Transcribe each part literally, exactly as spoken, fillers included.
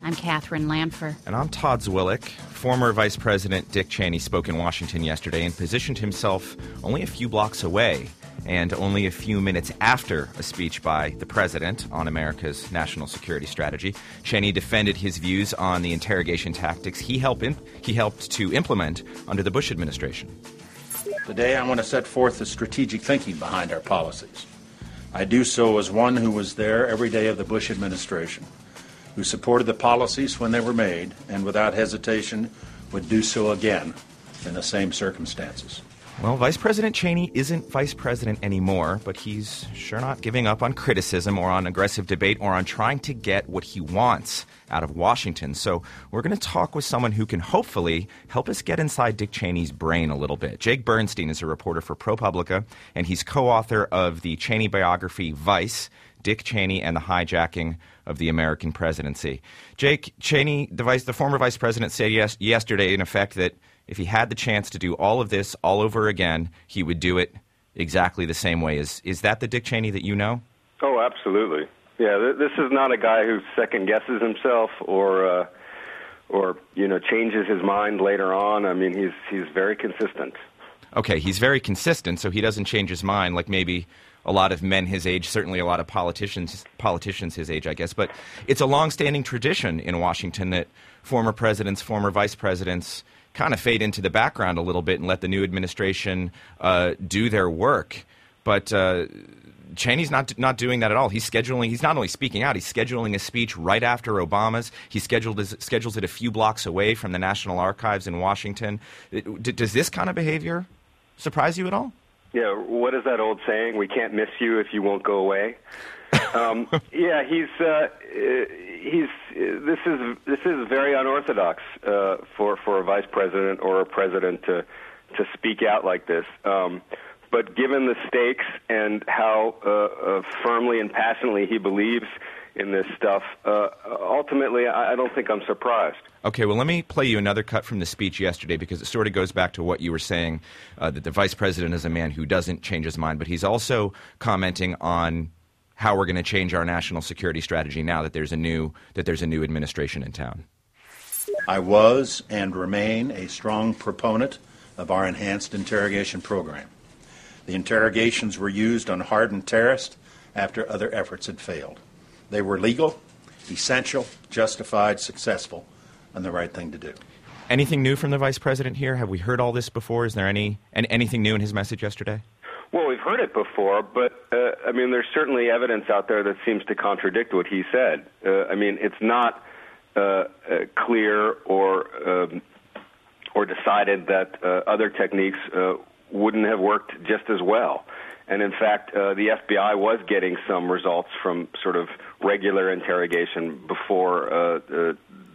I'm Catherine Lanfer. And I'm Todd Zwillich. Former Vice President Dick Cheney spoke in Washington yesterday and positioned himself only a few blocks away and only a few minutes after a speech by the president on America's national security strategy. Cheney defended his views on the interrogation tactics he helped, in, he helped to implement under the Bush administration. Today I want to set forth the strategic thinking behind our policies. I do so as one who was there every day of the Bush administration, who supported the policies when they were made and without hesitation would do so again in the same circumstances. Well, Vice President Cheney isn't vice president anymore, but he's sure not giving up on criticism or on aggressive debate or on trying to get what he wants out of Washington. So we're going to talk with someone who can hopefully help us get inside Dick Cheney's brain a little bit. Jake Bernstein is a reporter for ProPublica, and he's co-author of the Cheney biography Vice, Dick Cheney and the Hijacking of the American Presidency. Jake, Cheney, the, vice, the former vice president, said yes, yesterday, in effect, that if he had the chance to do all of this all over again, he would do it exactly the same way. Is is that the Dick Cheney that you know? Oh, absolutely. Yeah, th- this is not a guy who second guesses himself or uh, or you know changes his mind later on. I mean, he's he's very consistent. Okay, he's very consistent, so he doesn't change his mind like maybe a lot of men his age, certainly a lot of politicians politicians his age, I guess. But it's a longstanding tradition in Washington that former presidents, former vice presidents kind of fade into the background a little bit and let the new administration uh, do their work. But uh, Cheney's not not doing that at all. He's scheduling. He's not only speaking out. He's scheduling a speech right after Obama's. He scheduled his, schedules it a few blocks away from the National Archives in Washington. It, d- does this kind of behavior surprise you at all? Yeah. What is that old saying? We can't miss you if you won't go away. um, yeah, he's uh, he's this is this is very unorthodox uh, for for a vice president or a president to to speak out like this. Um, but given the stakes and how uh, uh, firmly and passionately he believes in this stuff, uh, ultimately, I, I don't think I'm surprised. Okay, well, let me play you another cut from the speech yesterday because it sort of goes back to what you were saying, uh, that the vice president is a man who doesn't change his mind, but he's also commenting on how we're going to change our national security strategy now that there's a new that there's a new administration in town. I was and remain a strong proponent of our enhanced interrogation program. The interrogations were used on hardened terrorists after other efforts had failed. They were legal, essential, justified, successful, and the right thing to do. Anything new from the vice president here? Have we heard all this before? Is there any and anything new in his message yesterday? Well, we've heard it before, but, uh, I mean, there's certainly evidence out there that seems to contradict what he said. Uh, I mean, it's not uh, uh, clear or um, or decided that uh, other techniques uh, wouldn't have worked just as well. And, in fact, uh, the F B I was getting some results from sort of regular interrogation before uh, uh,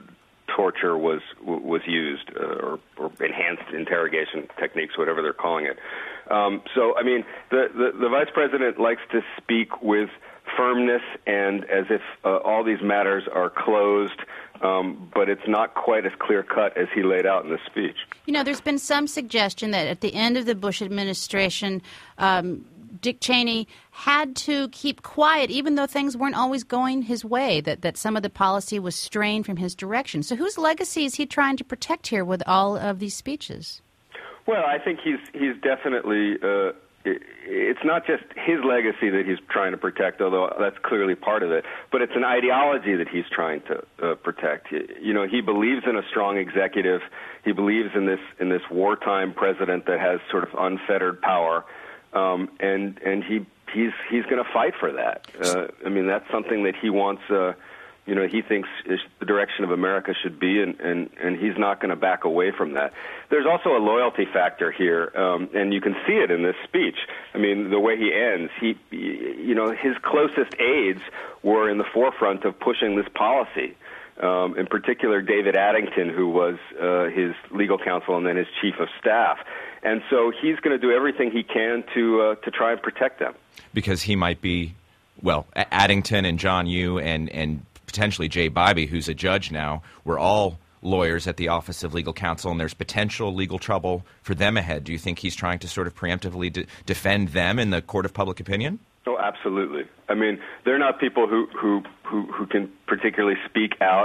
torture was was used, uh, or, or enhanced interrogation techniques, whatever they're calling it. Um, so, I mean, the, the, the vice president likes to speak with firmness and as if uh, all these matters are closed, um, but it's not quite as clear-cut as he laid out in the speech. You know, there's been some suggestion that at the end of the Bush administration, um, Dick Cheney had to keep quiet even though things weren't always going his way, that, that some of the policy was strained from his direction. So whose legacy is he trying to protect here with all of these speeches? Well, I think he's he's definitely uh, it, it's not just his legacy that he's trying to protect, although that's clearly part of it, but it's an ideology that he's trying to uh, protect. You know, he believes in a strong executive. He believes in this in this wartime president that has sort of unfettered power, um, and and he he's he's going to fight for that. Uh, I mean, that's something that he wants. Uh, You know, he thinks is the direction of America should be, and, and, and he's not going to back away from that. There's also a loyalty factor here, um, and you can see it in this speech. I mean, the way he ends, he, you know, his closest aides were in the forefront of pushing this policy. Um, in particular, David Addington, who was uh, his legal counsel and then his chief of staff. And so he's going to do everything he can to uh, to try and protect them. Because he might be, well, Addington and John Yoo and and. potentially Jay Bybee, who's a judge now, were all lawyers at the Office of Legal Counsel, and there's potential legal trouble for them ahead. Do you think he's trying to sort of preemptively de- defend them in the court of public opinion? Oh, absolutely. I mean, they're not people who who, who, who can particularly speak out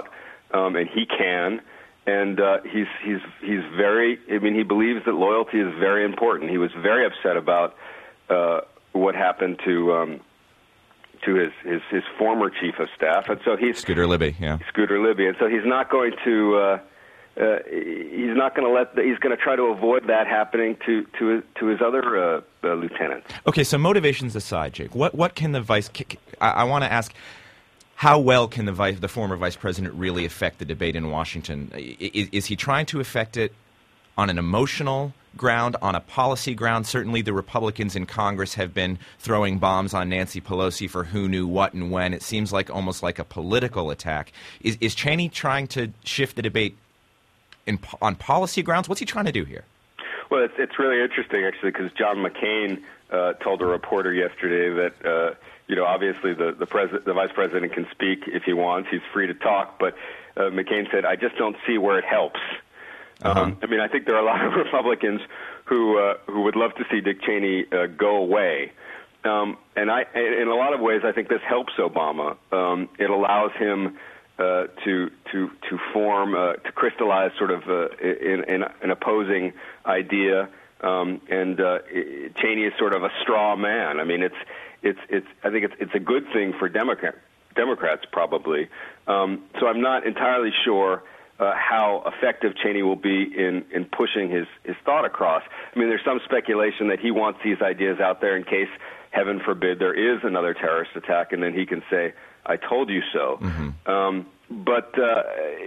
um, and he can. And uh, he's he's he's very. I mean, he believes that loyalty is very important. He was very upset about uh, what happened to um, to his, his his former chief of staff, and so he's Scooter Libby. Yeah, Scooter Libby, and so he's not going to. Uh, uh, he's not going to let. The, he's going to try to avoid that happening to to his, to his other uh, uh, lieutenants. Okay, so motivations aside, Jake, what what can the vice? I, I want to ask. How well can the vice, the former vice president really affect the debate in Washington? Is, is he trying to affect it on an emotional ground, on a policy ground? Certainly the Republicans in Congress have been throwing bombs on Nancy Pelosi for who knew what and when. It seems like almost like a political attack. Is, is Cheney trying to shift the debate in, on policy grounds? What's he trying to do here? Well, it's, it's really interesting, actually, because John McCain uh, told a reporter yesterday that uh, you know, obviously the the, pres- the vice president can speak if he wants. He's free to talk. But uh, McCain said, I just don't see where it helps. Uh-huh. Um, I mean, I think there are a lot of Republicans who uh, who would love to see Dick Cheney uh, go away. Um, and I, in a lot of ways, I think this helps Obama. Um, it allows him uh, to to to form, uh, to crystallize sort of uh, in, in an opposing idea. Um, and uh, Cheney is sort of a straw man. I mean, it's It's, it's, I think it's, it's a good thing for Democrat, Democrats, probably. Um, so I'm not entirely sure uh, how effective Cheney will be in, in pushing his, his thought across. I mean, there's some speculation that he wants these ideas out there in case, heaven forbid, there is another terrorist attack, and then he can say, I told you so. Mm-hmm. Um, but uh,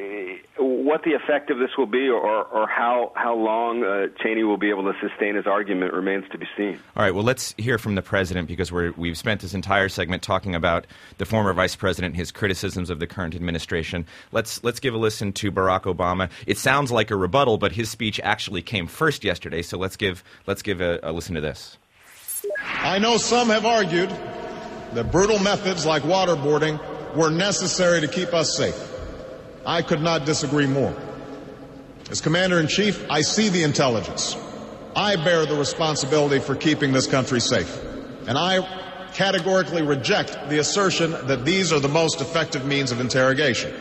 what the effect of this will be, or, or how how long uh, Cheney will be able to sustain his argument, remains to be seen. All right. Well, let's hear from the president, because we're, we've spent this entire segment talking about the former vice president, his criticisms of the current administration. Let's let's give a listen to Barack Obama. It sounds like a rebuttal, but his speech actually came first yesterday. So let's give let's give a, a listen to this. I know some have argued that brutal methods like waterboarding were necessary to keep us safe. I could not disagree more. As Commander-in-Chief, I see the intelligence. I bear the responsibility for keeping this country safe. And I categorically reject the assertion that these are the most effective means of interrogation.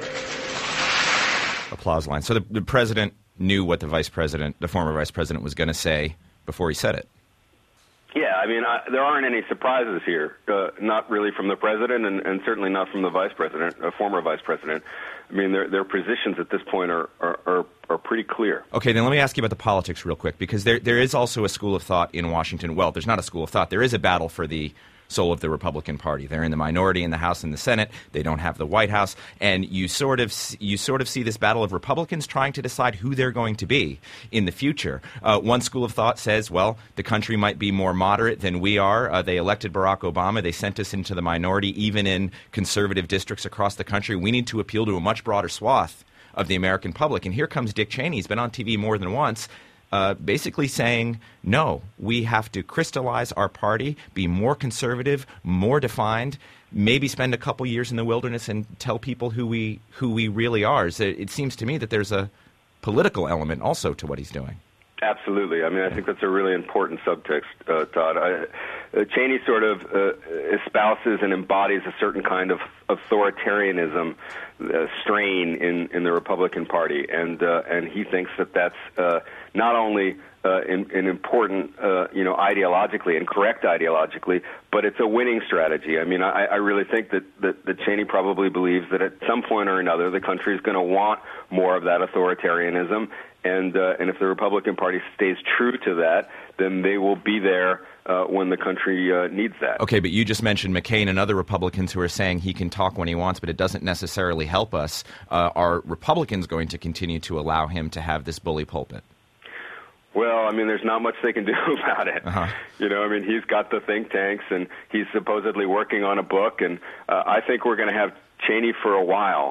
Applause line. So the, the president knew what the vice president, the former vice president, was going to say before he said it. Yeah, I mean, I, there aren't any surprises here, uh, not really from the president and, and certainly not from the vice president, uh, former vice president. I mean, their their positions at this point are, are, are, are pretty clear. Okay, then let me ask you about the politics real quick, because there there is also a school of thought in Washington. Well, there's not a school of thought. There is a battle for the soul of the Republican Party. They're in the minority in the House and the Senate. They don't have the White House. And you sort of you sort of see this battle of Republicans trying to decide who they're going to be in the future. Uh, one school of thought says, well, the country might be more moderate than we are. Uh, they elected Barack Obama. They sent us into the minority, even in conservative districts across the country. We need to appeal to a much broader swath of the American public. And here comes Dick Cheney. He's been on T V more than once, Uh, basically saying, no, we have to crystallize our party, be more conservative, more defined, maybe spend a couple years in the wilderness and tell people who we who we really are. So it seems to me that there's a political element also to what he's doing. Absolutely. I mean, I think that's a really important subtext, uh, Todd. I, uh, Cheney sort of uh, espouses and embodies a certain kind of authoritarianism uh, strain in, in the Republican Party, and uh, and he thinks that that's uh, not only uh, in, in important, uh, you know, ideologically and correct ideologically, but it's a winning strategy. I mean, I, I really think that, that, that Cheney probably believes that at some point or another the country is going to want more of that authoritarianism. And uh, and if the Republican Party stays true to that, then they will be there uh, when the country uh, needs that. Okay, but you just mentioned McCain and other Republicans who are saying he can talk when he wants, but it doesn't necessarily help us. Uh, are Republicans going to continue to allow him to have this bully pulpit? Well, I mean, there's not much they can do about it. Uh-huh. You know, I mean, he's got the think tanks, and he's supposedly working on a book, and uh, I think we're going to have Cheney for a while.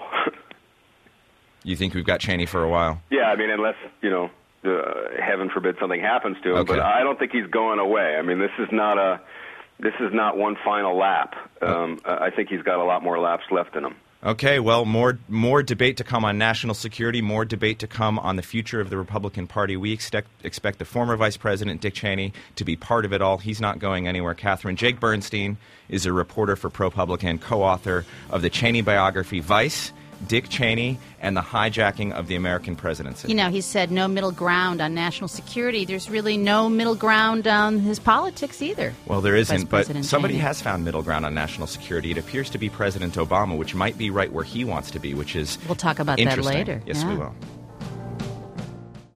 You think we've got Cheney for a while? Yeah, I mean, unless, you know, uh, heaven forbid something happens to him. Okay. But I don't think he's going away. I mean, this is not a, this is not one final lap. Um, oh. I think he's got a lot more laps left in him. Okay, well, more more debate to come on national security, more debate to come on the future of the Republican Party. We expect expect the former Vice President, Dick Cheney, to be part of it all. He's not going anywhere, Catherine. Jake Bernstein is a reporter for ProPublica and co-author of the Cheney biography, Vice. Dick Cheney and the hijacking of the American presidency. You know, he said no middle ground on national security. There's really no middle ground on his politics either. Well, there isn't, but President somebody Cheney. has found middle ground on national security. It appears to be President Obama, which might be right where he wants to be, which is We'll talk about that interesting. later. Yes, Yeah. we will.